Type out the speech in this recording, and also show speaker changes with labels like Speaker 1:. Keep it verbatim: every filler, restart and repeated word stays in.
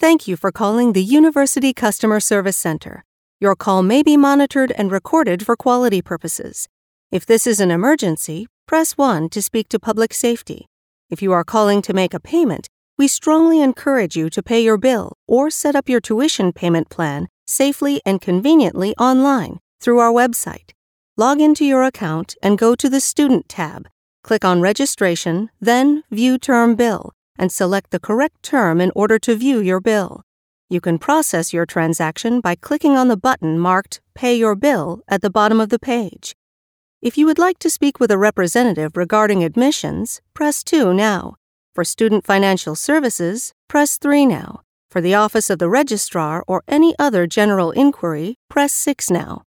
Speaker 1: Thank you for calling the University Customer Service Center. Your call may be monitored and recorded for quality purposes. If this is an emergency, press one to speak to public safety. If you are calling to make a payment, we strongly encourage you to pay your bill or set up your tuition payment plan safely and conveniently online through our website. Log into your account and go to the Student tab. Click on Registration, then View Term Bill, and select the correct term in order to view your bill. You can process your transaction by clicking on the button marked Pay Your Bill at the bottom of the page. If you would like to speak with a representative regarding admissions, press two now. For student financial services, press three now. For the Office of the Registrar or any other general inquiry, press six now.